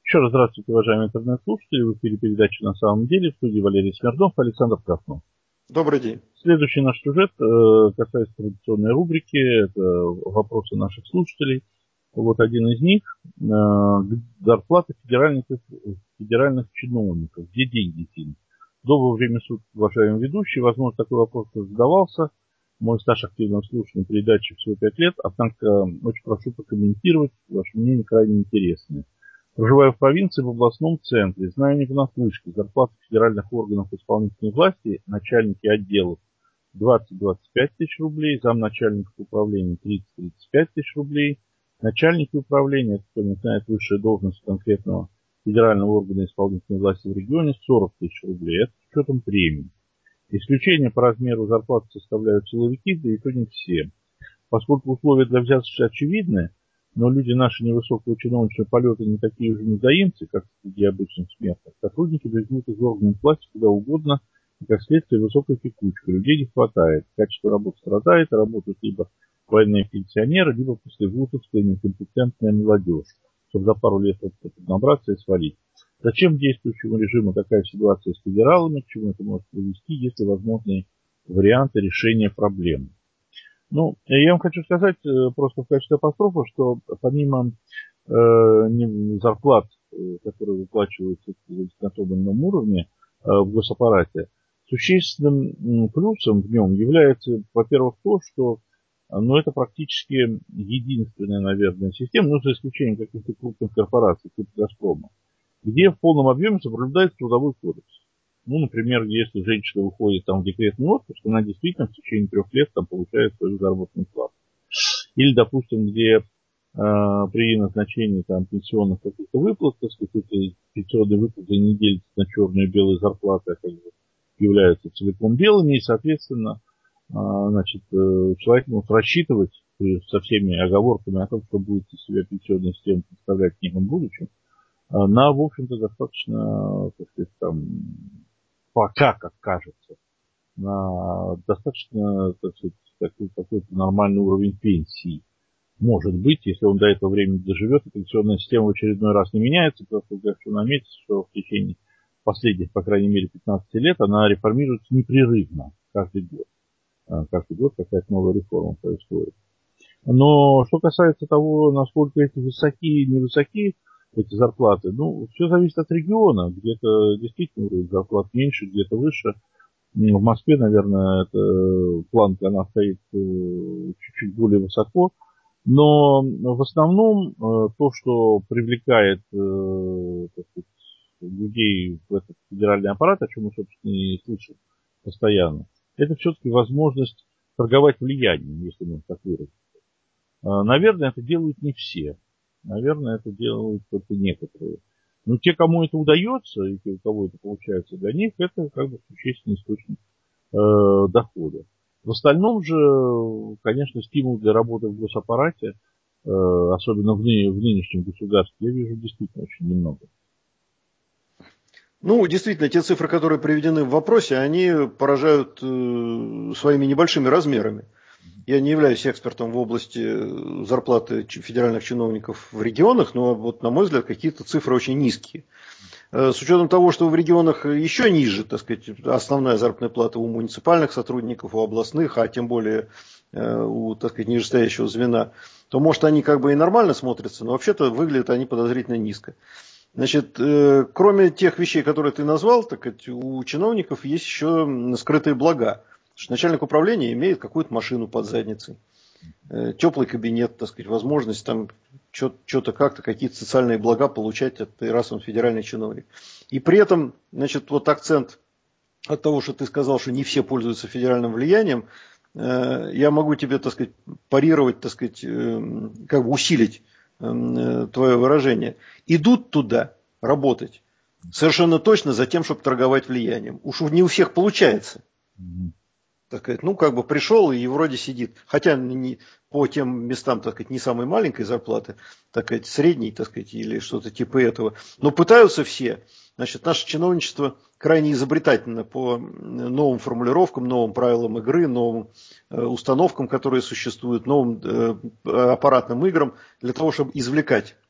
Еще раз здравствуйте, уважаемые интернет-слушатели. В эфире передачи «На самом деле». В студии Валерий Смирнов, Александр Краснов. Добрый день. Следующий наш сюжет касается традиционной рубрики. Это вопросы наших слушателей. Вот один из них. Зарплата федеральных чиновников. Где деньги сильно? Доброе время суток, уважаемый ведущий. Возможно, такой вопрос задавался. Мой стаж активного слушания передачи всего 5 лет. Однако очень прошу прокомментировать. Ваше мнение крайне интересное. Проживаю в провинции, в областном центре. Знаю не понаслышке. Зарплаты федеральных органов исполнительной власти, начальники отделов 20-25 тысяч рублей, замначальников управления 30-35 тысяч рублей, начальники управления, это кто не знает, высшая должность конкретного федерального органа исполнительной власти в регионе, 40 тысяч рублей. Это с учетом премий. Исключение по размеру зарплаты составляют силовики, да и то не все. Поскольку условия для взяточности очевидны, но люди наши невысокого чиновничьего полета не такие уже недоимцы, как среди обычных смертных. Сотрудники возьмут из органов власти куда угодно, и как следствие высокая текучка. Людей не хватает. Качество работы страдает, работают либо военные пенсионеры, либо послевузовская некомпетентная молодежь, чтобы за пару лет набраться и свалить. Зачем действующему режиму такая ситуация с федералами, к чему это может привести, если возможны варианты решения проблемы? Ну, я вам хочу сказать просто в качестве апострофа, что помимо зарплат, которые выплачиваются на том или ином уровне в госаппарате, существенным плюсом в нем является, во-первых, то, что это практически единственная, наверное, система, за исключением каких-то крупных корпораций, типа «Газпрома», где в полном объеме соблюдается трудовой кодекс. Например, если женщина выходит в декретный отпуск, она действительно в течение 3 лет получает свою заработную плату. Или, допустим, где при назначении пенсионных каких-то выплат, так сказать, эти пенсионные выплаты не делятся на черные и белые зарплаты, а являются целиком белыми, и, соответственно, человек может рассчитывать со всеми оговорками о том, что будет из себя пенсионная система представлять в неком будущем, на, в общем-то, достаточно, так сказать, пока, как кажется, на достаточно, так сказать, какой-то нормальный уровень пенсии. Может быть, если он до этого времени доживет, и пенсионная система в очередной раз не меняется, просто хочу наметить, что в течение последних, по крайней мере, 15 лет она реформируется непрерывно каждый год. Каждый год какая-то новая реформа происходит. Но что касается того, насколько эти высоки и невысоки, эти зарплаты, все зависит от региона. Где-то действительно уровень зарплат меньше, где-то выше. В Москве, наверное, эта планка, она стоит чуть-чуть более высоко. Но в основном то, что привлекает так сказать, людей в этот федеральный аппарат, о чем мы, собственно, и слышим постоянно, это все-таки возможность торговать влиянием, если можно так выразиться. Наверное, это делают не все. Наверное, это делают только некоторые. Но те, кому это удается, и у кого это получается, для них это существенный источник дохода. В остальном же, конечно, стимул для работы в госаппарате, особенно в нынешнем государстве, я вижу действительно очень немного. Действительно, те цифры, которые приведены в вопросе, они поражают своими небольшими размерами. Я не являюсь экспертом в области зарплаты федеральных чиновников в регионах, но на мой взгляд, какие-то цифры очень низкие. С учетом того, что в регионах еще ниже, так сказать, основная заработная плата у муниципальных сотрудников, у областных, а тем более у, так сказать, нижестоящего звена, то, может, они и нормально смотрятся, но вообще-то выглядят они подозрительно низко. Значит, кроме тех вещей, которые ты назвал, так сказать, у чиновников есть еще скрытые блага. Что начальник управления имеет какую-то машину под задницей, теплый кабинет, так сказать, возможность что-то как-то, какие-то социальные блага получать, раз он федеральный чиновник. И при этом, акцент от того, что ты сказал, что не все пользуются федеральным влиянием, я могу тебе, так сказать, парировать, так сказать, усилить твое выражение. Идут туда работать совершенно точно за тем, чтобы торговать влиянием. Уж не у всех получается. Так сказать, пришел и вроде сидит. Хотя по тем местам, так сказать, не самой маленькой зарплаты, так сказать, средней, так сказать, или что-то типа этого. Но пытаются все. Значит, наше чиновничество крайне изобретательно по новым формулировкам, новым правилам игры, новым установкам, которые существуют, новым аппаратным играм, для того, чтобы извлекать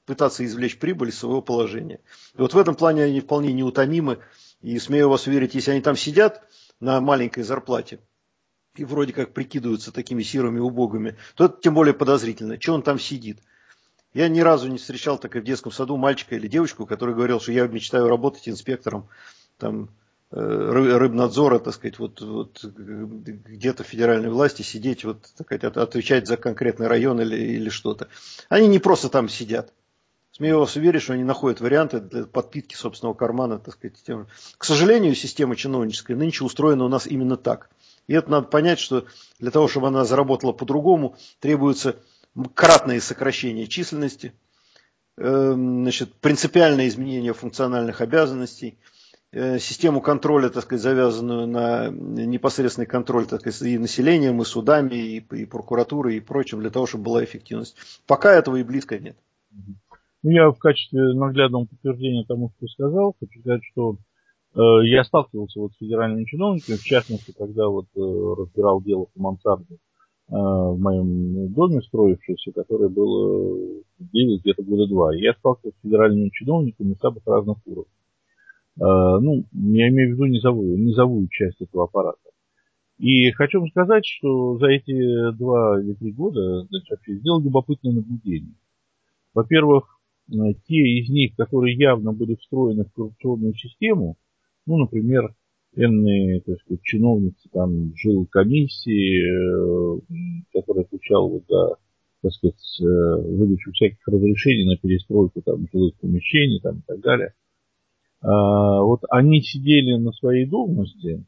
пытаться извлечь прибыль из своего положения. И вот в этом плане они вполне неутомимы. И смею вас уверить, если они там сидят на маленькой зарплате и вроде как прикидываются такими сирыми убогами, то это тем более подозрительно. Что он там сидит? Я ни разу не встречал так и в детском саду мальчика или девочку, который говорил, что я мечтаю работать инспектором там, рыбнадзора, так сказать, вот где-то в федеральной власти сидеть, вот, так сказать, отвечать за конкретный район или что-то. Они не просто там сидят. Смею вас уверить, что они находят варианты для подпитки собственного кармана, так сказать. К сожалению, система чиновническая нынче устроена у нас именно так. И это надо понять, что для того, чтобы она заработала по-другому, требуется кратное сокращение численности, значит, принципиальное изменение функциональных обязанностей, систему контроля, так сказать, завязанную на непосредственный контроль, так сказать, и населением, и судами, и прокуратурой, и прочим, для того, чтобы была эффективность. Пока этого и близко нет. Ну, я в качестве наглядного подтверждения тому, что ты сказал, хочу сказать, что я сталкивался вот с федеральными чиновниками, в частности, когда вот разбирал дело по мансарде в моем доме строившемся, которое было где-то года 2. Я сталкивался с федеральными чиновниками самых разных уровней. Ну, я имею в виду низовую часть этого аппарата. И хочу вам сказать, что за эти 2 или 3 года, значит, вообще сделал любопытное наблюдение. Во-первых, те из них, которые явно были встроены в коррупционную систему, ну, например, энные, так сказать, чиновницы там жилкомиссии, которая отвечала вот за, так сказать, выдачу всяких разрешений на перестройку там жилых помещений там, и так далее. Вот они сидели на своей должности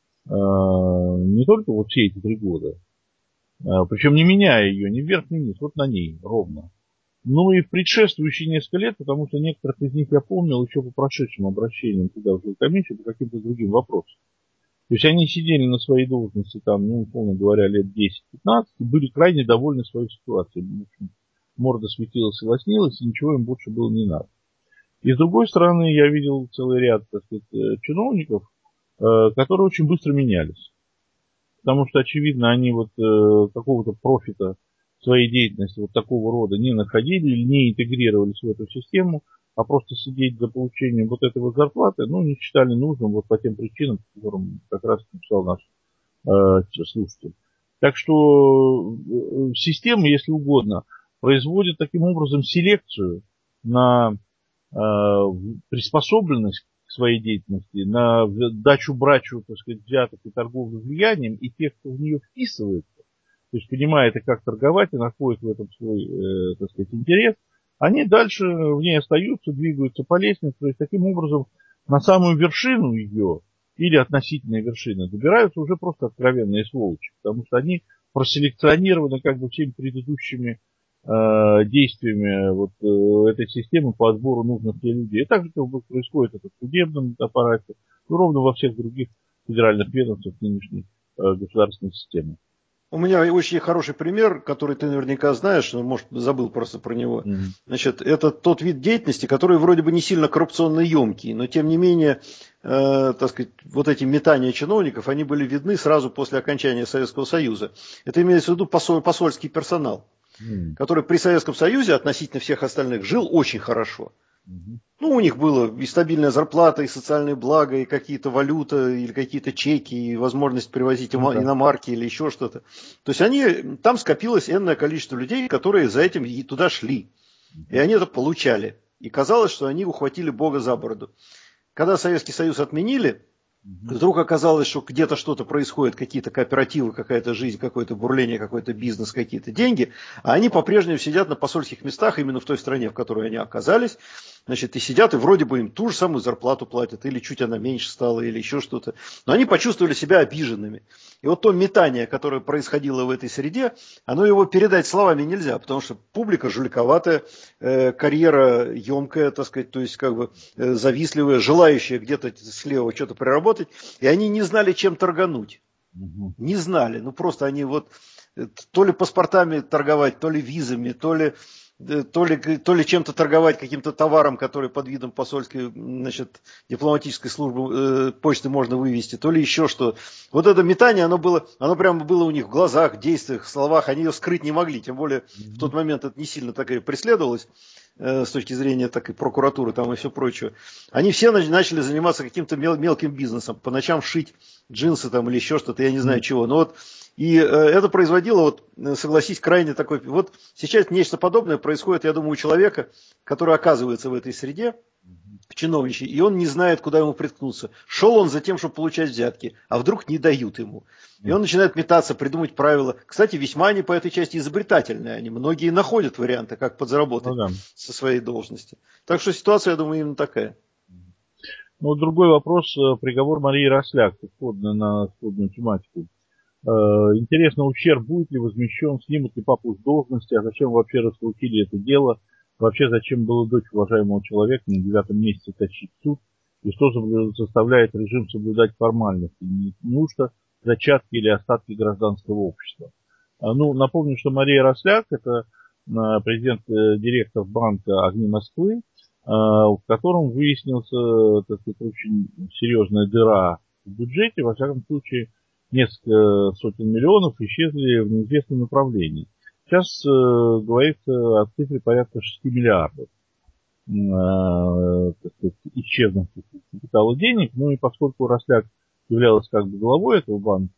не только вот все эти 3 года, причем не меняя ее ни вверх, ни вниз, вот на ней ровно. Ну и в предшествующие несколько лет, потому что некоторых из них я помнил еще по прошедшим обращениям туда в жилкомиссию по каким-то другим вопросам. То есть они сидели на своей должности там, ну, условно говоря, лет 10-15 и были крайне довольны своей ситуацией. В общем, морда светилась и лоснилась, и ничего им больше было не надо. И с другой стороны, я видел целый ряд, так сказать, чиновников, которые очень быстро менялись. Потому что, очевидно, они вот какого-то профита своей деятельности вот такого рода не находили или не интегрировались в эту систему, а просто сидеть за получением вот этой вот зарплаты, ну, не считали нужным вот по тем причинам, по которым как раз написал наш слушатель. Так что система, если угодно, производит таким образом селекцию на приспособленность к своей деятельности, на дачу-брачу, так сказать, взяток и торговлю влиянием, и тех, кто в нее вписывается, то есть понимает, как торговать, и находит в этом свой, так сказать, интерес, они дальше в ней остаются, двигаются по лестнице, то есть таким образом на самую вершину ее, или относительные вершины, добираются уже просто откровенные сволочи, потому что они проселекционированы как бы всеми предыдущими действиями вот этой системы по отбору нужных ей людей. И так же как бы происходит это в судебном аппарате, ну, ровно во всех других федеральных ведомствах нынешней государственной системы. У меня очень хороший пример, который ты наверняка знаешь, но, может, забыл просто про него. Значит, это тот вид деятельности, который вроде бы не сильно коррупционно емкий, но тем не менее, так сказать, вот эти метания чиновников, они были видны сразу после окончания Советского Союза. Это имеется в виду посольский персонал, который при Советском Союзе относительно всех остальных жил очень хорошо. Ну, у них было и стабильная зарплата, и социальные блага, и какие-то валюта, или какие-то чеки, и возможность привозить иномарки или еще что-то. То есть там скопилось энное количество людей, которые за этим и туда шли. И они это получали. И казалось, что они ухватили Бога за бороду. Когда Советский Союз отменили, вдруг оказалось, что где-то что-то происходит, какие-то кооперативы, какая-то жизнь, какое-то бурление, какой-то бизнес, какие-то деньги, а они по-прежнему сидят на посольских местах именно в той стране, в которой они оказались, значит, и сидят, и вроде бы им ту же самую зарплату платят, или чуть она меньше стала, или еще что-то, но они почувствовали себя обиженными. И вот то метание, которое происходило в этой среде, оно его передать словами нельзя, потому что публика жуликоватая, карьера емкая, так сказать, то есть как бы завистливая, желающая где-то слева что-то приработать, и они не знали, чем торгануть. Не знали, ну просто они вот то ли паспортами торговать, то ли визами, то ли чем-то торговать, каким-то товаром, который под видом посольской, значит, дипломатической службы почты можно вывести, то ли еще что. Вот это метание, оно прямо было у них в глазах, действиях, словах, они ее скрыть не могли, тем более в тот момент это не сильно так и преследовалось. с точки зрения так и прокуратуры там и все прочее, они все начали заниматься каким-то мелким бизнесом, по ночам шить джинсы там или еще что-то, я не знаю чего. Но вот и это производило, вот, согласись, крайне такой... Вот сейчас нечто подобное происходит, я думаю, у человека, который оказывается в этой среде, в чиновничьей, и он не знает, куда ему приткнуться. Шел он за тем, чтобы получать взятки, а вдруг не дают ему. И он начинает метаться, придумать правила. Кстати, весьма они по этой части изобретательные. Они многие находят варианты, как подзаработать со своей должности. Так что ситуация, я думаю, именно такая. Ну, другой вопрос. Приговор Марии Росляк, на сходную тематику. Интересно, ущерб будет ли возмещен, снимут ли папу с должности, а зачем вообще раскрутили это дело? Вообще, зачем было дочь уважаемого человека на 9-м месяце тащить в суд? И что заставляет режим соблюдать формальности? Неужто зачатки или остатки гражданского общества? Ну, напомню, что Мария Росляк – это президент-директор банка «Огни Москвы», в котором выяснился, так сказать, очень серьезная дыра в бюджете. Во всяком случае, несколько сотен миллионов исчезли в неизвестном направлении. Сейчас говорится о цифре порядка 6 миллиардов исчезнувших капитала денег. Ну и поскольку Росляк являлась как бы главой этого банка,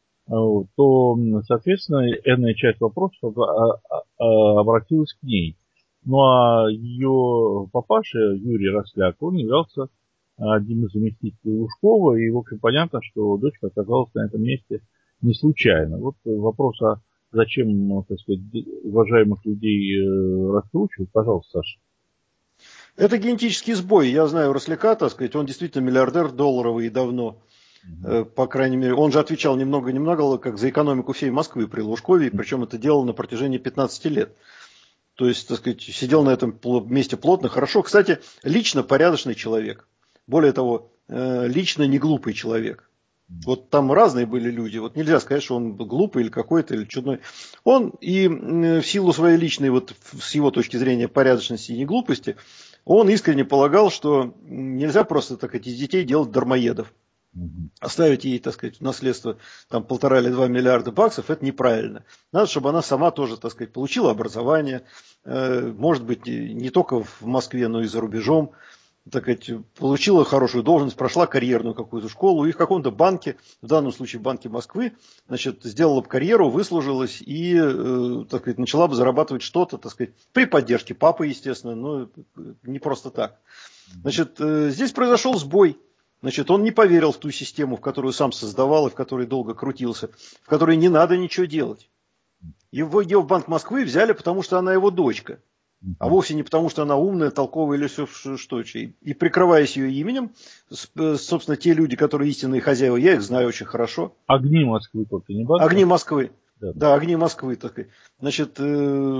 то, соответственно, энная часть вопросов обратилась к ней. Ну а ее папаша Юрий Росляк, он являлся одним из заместителей Лужкова, и, в общем, понятно, что дочка оказалась на этом месте не случайно. Вот вопрос, а зачем, так сказать, уважаемых людей раскручивать, пожалуйста, Саша. Это генетический сбой. Я знаю Росляка, так сказать, он действительно миллиардер долларовый и давно. По крайней мере, он же отвечал ни много ни мало как за экономику всей Москвы при Лужкове, причем это делал на протяжении 15 лет. То есть, так сказать, сидел на этом месте плотно, хорошо. Кстати, лично порядочный человек. Более того, лично не глупый человек. Вот там разные были люди. Вот нельзя сказать, что он глупый или какой-то, или чудной. Он и в силу своей личной, вот с его точки зрения, порядочности и неглупости, он искренне полагал, что нельзя просто, так сказать, из детей делать дармоедов. Оставить ей, так сказать, в наследство там 1,5 или 2 миллиарда баксов, это неправильно. Надо, чтобы она сама тоже, так сказать, получила образование, может быть, не только в Москве, но и за рубежом, так сказать, получила хорошую должность, прошла карьерную какую-то школу и в каком-то банке, в данном случае в Банке Москвы, значит, сделала бы карьеру, выслужилась и, так сказать, начала бы зарабатывать что-то, так сказать, при поддержке папы, естественно, но не просто так. Значит, здесь произошел сбой. Значит, он не поверил в ту систему, в которую сам создавал и в которой долго крутился, в которой не надо ничего делать. Ее в Банк Москвы взяли, потому что она его дочка, а вовсе не потому, что она умная, толковая или все что. И прикрываясь ее именем, собственно, те люди, которые истинные хозяева, я их знаю очень хорошо. Огни Москвы только, не Банк? Огни Москвы. Да, огни Москвы. Так. Значит, это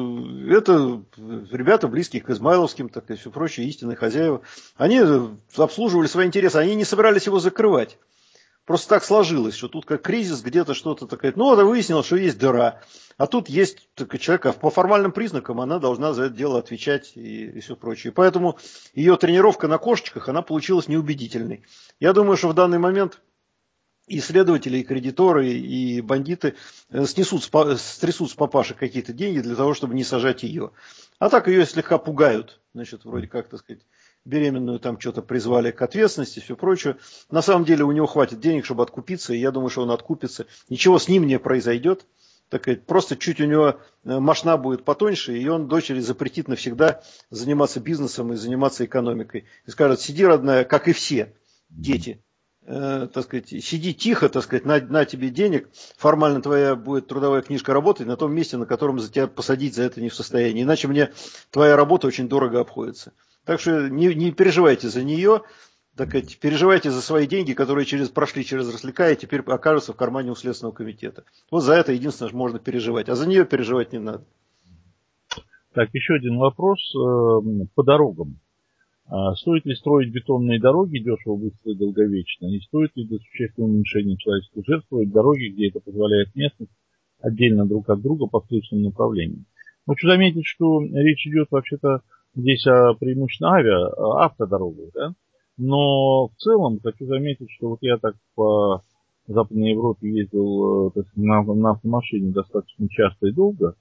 ребята, близкие к измайловским, так и все прочее, истинные хозяева. Они обслуживали свои интересы, они не собирались его закрывать. Просто так сложилось, что тут как кризис, где-то что-то такое. Ну, это выяснилось, что есть дыра. А тут есть человек, по формальным признакам она должна за это дело отвечать и все прочее. Поэтому ее тренировка на кошечках, она получилась неубедительной. Я думаю, что в данный момент и следователи, и кредиторы, и бандиты стрясут с папаши какие-то деньги для того, чтобы не сажать ее. А так ее слегка пугают. Значит, вроде как, так сказать, беременную там что-то призвали к ответственности, все прочее. На самом деле у него хватит денег, чтобы откупиться, и я думаю, что он откупится. Ничего с ним не произойдет. Так сказать, просто чуть у него мошна будет потоньше, и он дочери запретит навсегда заниматься бизнесом и заниматься экономикой. И скажет: сиди, родная, как и все дети. Так сказать, сиди тихо, так сказать, на тебе денег, формально твоя будет трудовая книжка работать на том месте, на котором за тебя посадить за это не в состоянии. Иначе мне твоя работа очень дорого обходится. Так что не переживайте за нее, так сказать, переживайте за свои деньги, которые прошли через Росляка и теперь окажутся в кармане у Следственного комитета. Вот за это единственное, что можно переживать, а за нее переживать не надо. Так, еще один вопрос по дорогам. Стоит ли строить бетонные дороги дешево, быстро и долговечно? И стоит ли для существенного уменьшения человеческих жертв строить дороги, где это позволяет местность, отдельно друг от друга по встречным направлениям? Хочу заметить, что речь идет вообще-то здесь о преимущественно автодорогах, да? Но в целом хочу заметить, что вот я так по Западной Европе ездил на автомашине достаточно часто и долго.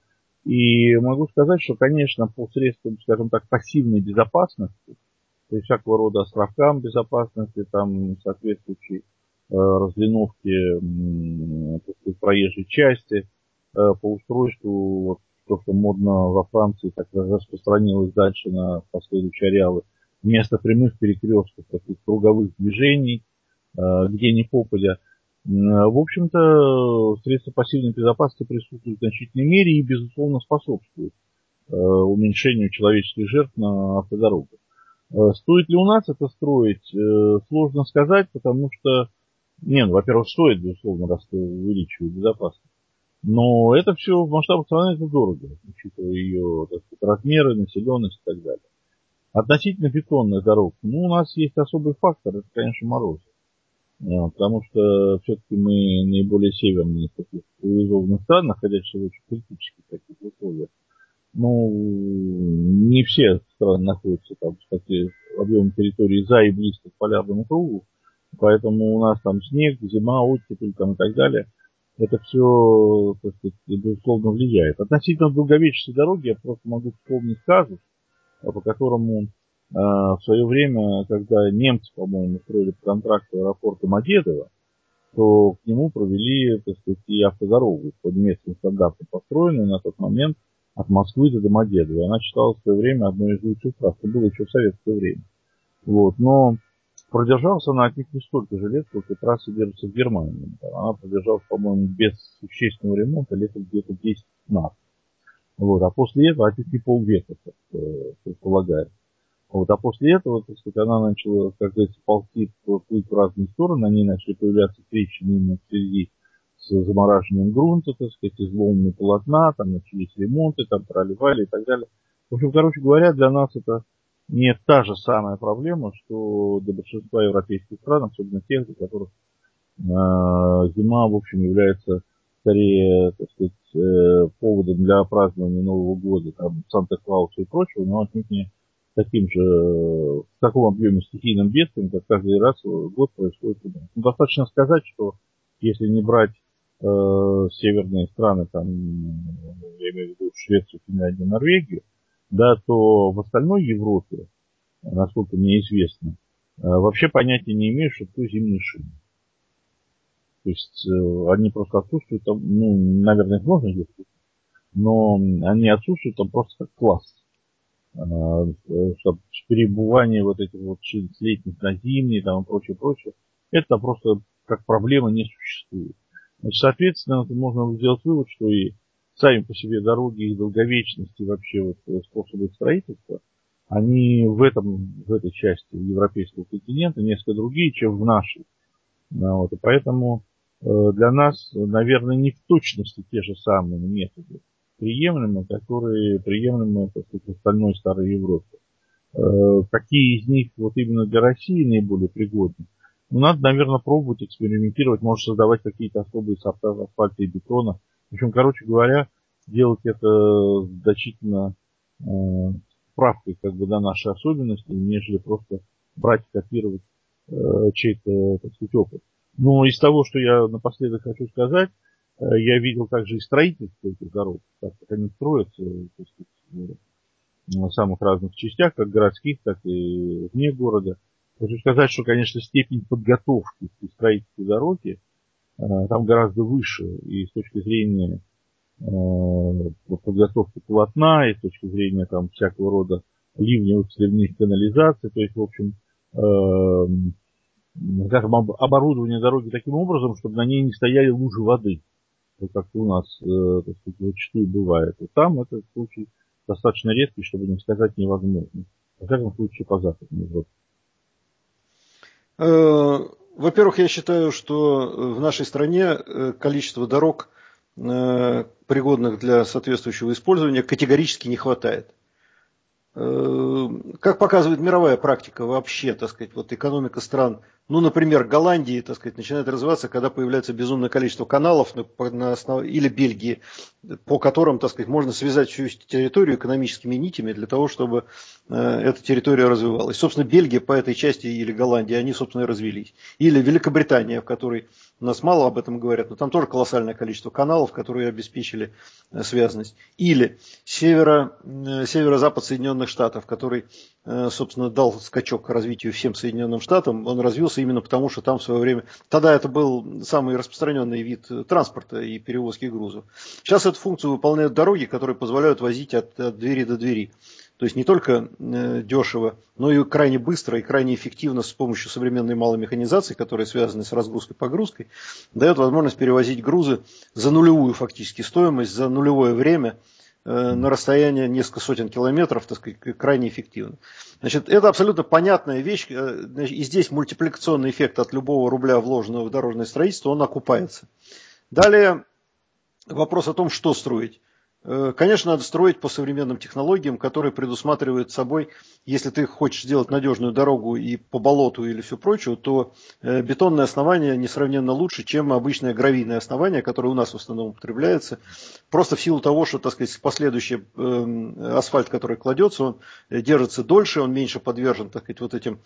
И могу сказать, что, конечно, по средствам, скажем так, пассивной безопасности, то есть всякого рода островкам безопасности, там соответствующей разлиновки так сказать, проезжей части, по устройству, вот, то, что модно во Франции, так распространилось дальше на последующие ареалы, вместо прямых перекрестков, таких круговых движений, где ни попадя. В общем-то, средства пассивной безопасности присутствуют в значительной мере и, безусловно, способствуют уменьшению человеческих жертв на автодорогах. Стоит ли у нас это строить, сложно сказать, потому что, во-первых, стоит, безусловно, раз ты увеличиваешь безопасность. Но это все в масштабах страны это дорого, учитывая ее так сказать, размеры, населенность и так далее. Относительно бетонных дорог, у нас есть особый фактор, это, конечно, мороз. Потому что все-таки мы наиболее северные из таких цивилизованных стран, находящихся в очень критических таких условиях. Не все страны находятся там, кстати, объемом территории за и близко к полярному кругу, поэтому у нас там снег, зима, оттепель там и так далее. Это все, так сказать, безусловно, влияет. Относительно долговечности дороги я просто могу вспомнить казус, по которому в свое время, когда немцы, по-моему, строили по контракту аэропорт Домодедово, то к нему провели, так сказать, и автодорогу по немецким стандартам, построенную на тот момент от Москвы до Домодедова. Она считалась в свое время одной из лучших трасс. Это было еще в советское время. Вот. Но продержалась она отнюдь не столько же лет, сколько трасса держится в Германии. Она продержалась, по-моему, без существенного ремонта лет где-то 10-15. Вот. А после этого отнюдь не полвека, как предполагается. Вот, а после этого, так сказать, она начала, как говорится, ползти плыть в разные стороны, они начали появляться трещины именно в связи с замораживанием грунта, так сказать, изломами полотна, там начались ремонты, там проливали и так далее. В общем, короче говоря, для нас это не та же самая проблема, что для большинства европейских стран, особенно тех, для которых зима, в общем, является скорее, так сказать, поводом для празднования Нового года, там, Санта-Клауса и прочего, но отнюдь не таким же, в таком объеме стихийным бедствием, как каждый раз год происходит. Достаточно сказать, что если не брать северные страны, там, я имею в виду Швецию, Финляндию, Норвегию, да, то в остальной Европе, насколько мне известно, вообще понятия не имеют, что такое зимние шины. То есть они просто отсутствуют, там, наверное, их можно где-то, но они отсутствуют там просто как класс. Чтобы перебывание вот этих вот шин с летних на зимние там и прочее, это просто как проблема не существует. Значит, соответственно, можно сделать вывод, что и сами по себе дороги, их долговечность и вообще вот способы строительства, они в этой части европейского континента несколько другие, чем в нашей. Вот, и поэтому для нас, наверное, не в точности те же самые методы приемлемы, которые приемлемы, так сказать, в остальной старой Европе. Какие из них вот именно для России наиболее пригодны? Надо, наверное, пробовать экспериментировать, может создавать какие-то особые сорта асфальта и бетона. В общем, короче говоря, делать это значительно справкой как бы на наши особенности, нежели просто брать и копировать чей-то, так сказать, опыт. Но из того, что я напоследок хочу сказать, я видел также и строительство этих дорог, так как они строятся, так сказать, в самых разных частях, как городских, так и вне города. Хочу сказать, что, конечно, степень подготовки к строительству дороги там гораздо выше и с точки зрения подготовки полотна, и с точки зрения там всякого рода ливневых сливных канализаций, то есть, в общем, скажем, оборудование дороги таким образом, чтобы на ней не стояли лужи воды, как у нас, так сказать, зачастую бывает. И там этот случай достаточно редкий, чтобы не сказать невозможно. Во всяком случае, по Западной Европе. Во-первых, я считаю, что в нашей стране количество дорог, пригодных для соответствующего использования, категорически не хватает. Как показывает мировая практика вообще, так сказать, вот экономика стран Ну, например, Голландии, так сказать, начинает развиваться, когда появляется безумное количество каналов или Бельгии, по которым, так сказать, можно связать всю территорию экономическими нитями для того, чтобы эта территория развивалась. Собственно, Бельгия по этой части или Голландия, они, собственно, и развелись. Или Великобритания, в которой у нас мало об этом говорят, но там тоже колоссальное количество каналов, которые обеспечили связанность. Или северо-запад Соединенных Штатов, который, собственно, дал скачок к развитию всем Соединенным Штатам. Он развился именно потому, что там в свое время... Тогда это был самый распространенный вид транспорта и перевозки грузов. Сейчас эту функцию выполняют дороги, которые позволяют возить от двери до двери. То есть не только дешево, но и крайне быстро и крайне эффективно с помощью современной малой механизации, которая связана с разгрузкой-погрузкой, дает возможность перевозить грузы за нулевую фактически стоимость, за нулевое время на расстояние несколько сотен километров, так сказать, крайне эффективно. Значит, это абсолютно понятная вещь, и здесь мультипликационный эффект от любого рубля, вложенного в дорожное строительство, он окупается. Далее вопрос о том, что строить. Конечно, надо строить по современным технологиям, которые предусматривают собой, если ты хочешь сделать надежную дорогу и по болоту или все прочее, то бетонное основание несравненно лучше, чем обычное гравийное основание, которое у нас в основном употребляется. Просто в силу того, что, так сказать, последующий асфальт, который кладется, он держится дольше, он меньше подвержен, так сказать, вот этим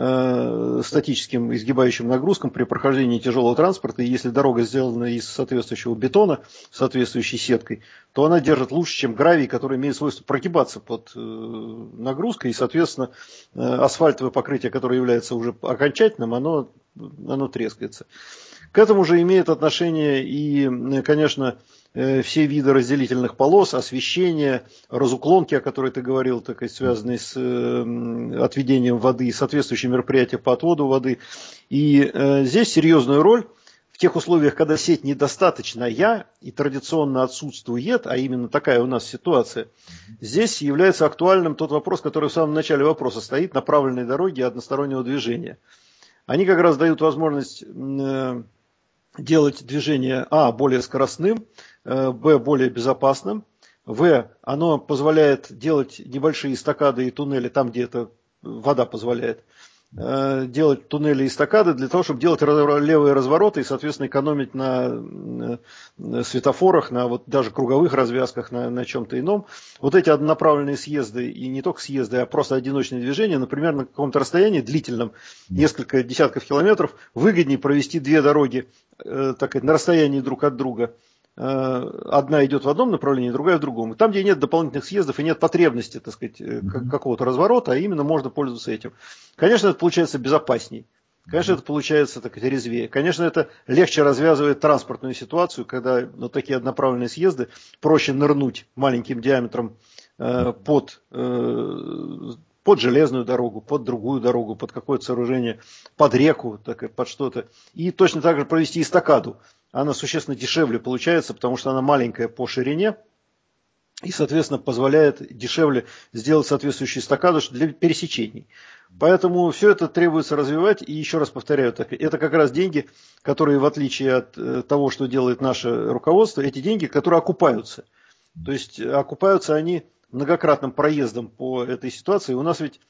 статическим изгибающим нагрузкам при прохождении тяжелого транспорта. И если дорога сделана из соответствующего бетона, соответствующей сеткой, то она держит лучше, чем гравий, который имеет свойство прогибаться под нагрузкой, и, соответственно, асфальтовое покрытие, которое является уже окончательным, оно трескается. К этому же имеет отношение и, конечно, все виды разделительных полос, освещение, разуклонки, о которой ты говорил, так сказать, связанные с отведением воды, соответствующие мероприятия по отводу воды. И здесь серьезную роль в тех условиях, когда сеть недостаточная и традиционно отсутствует, а именно такая у нас ситуация, здесь является актуальным тот вопрос, который в самом начале вопроса стоит, направленные дороги одностороннего движения. Они как раз дают возможность делать движение более скоростным, более безопасным, оно позволяет делать небольшие эстакады и туннели там, где это вода позволяет, делать туннели и эстакады для того, чтобы делать левые развороты и, соответственно, экономить на светофорах, на вот даже круговых развязках, на чем-то ином. Вот эти однонаправленные съезды, и не только съезды, а просто одиночные движения, например, на каком-то расстоянии длительном, несколько десятков километров, выгоднее провести две дороги так сказать, на расстоянии друг от друга. Одна идет в одном направлении, другая в другом. Там, где нет дополнительных съездов и нет потребности, так сказать, какого-то разворота, а именно можно пользоваться этим. Конечно, это получается безопасней. Конечно, это получается так сказать, резвее. Конечно, это легче развязывает транспортную ситуацию, когда такие однонаправленные съезды проще нырнуть маленьким диаметром под железную дорогу, под другую дорогу, под какое-то сооружение, под реку, под что-то. И точно так же провести эстакаду. Она существенно дешевле получается, потому что она маленькая по ширине и, соответственно, позволяет дешевле сделать соответствующие эстакады для пересечений. Поэтому все это требуется развивать. И еще раз повторяю, это как раз деньги, которые, в отличие от того, что делает наше руководство, эти деньги, которые окупаются. То есть окупаются они многократным проездом по этой ситуации. У нас ведь,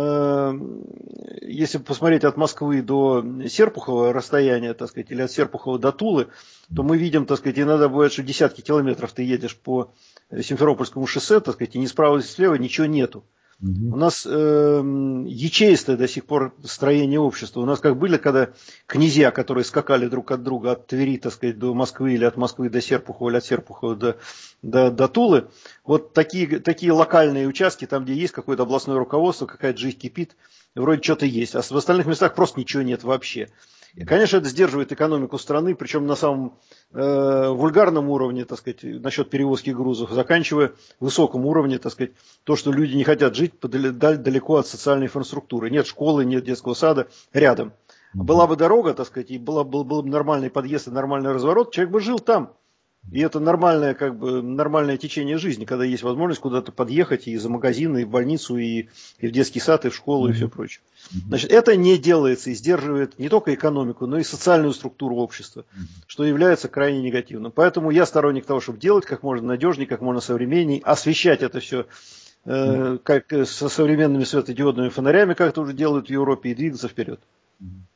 если посмотреть от Москвы до Серпухова расстояние, так сказать, или от Серпухова до Тулы, то мы видим, так сказать, иногда бывает, что десятки километров ты едешь по Симферопольскому шоссе, так сказать, и ни справа, ни слева ничего нету. У нас ячеистое до сих пор строение общества. У нас как были, когда князья, которые скакали друг от друга от Твери, так сказать, до Москвы, или от Москвы до Серпухова, или от Серпухова до Тулы. Вот такие локальные участки, там, где есть какое-то областное руководство, какая-то жизнь кипит, вроде что-то есть. А в остальных местах просто ничего нет вообще. И, конечно, это сдерживает экономику страны, причем на самом вульгарном уровне, так сказать, насчет перевозки грузов, заканчивая высоком уровне, так сказать, то, что люди не хотят жить далеко от социальной инфраструктуры. Нет школы, нет детского сада рядом. Была бы дорога, так сказать, и был бы нормальный подъезд и нормальный разворот, человек бы жил там. И это нормальное течение жизни, когда есть возможность куда-то подъехать и за магазин, и в больницу, и в детский сад, и в школу, и все прочее. Значит, это не делается и сдерживает не только экономику, но и социальную структуру общества, что является крайне негативным. Поэтому я сторонник того, чтобы делать как можно надежнее, как можно современней, освещать это все как со современными светодиодными фонарями, как это уже делают в Европе, и двигаться вперед.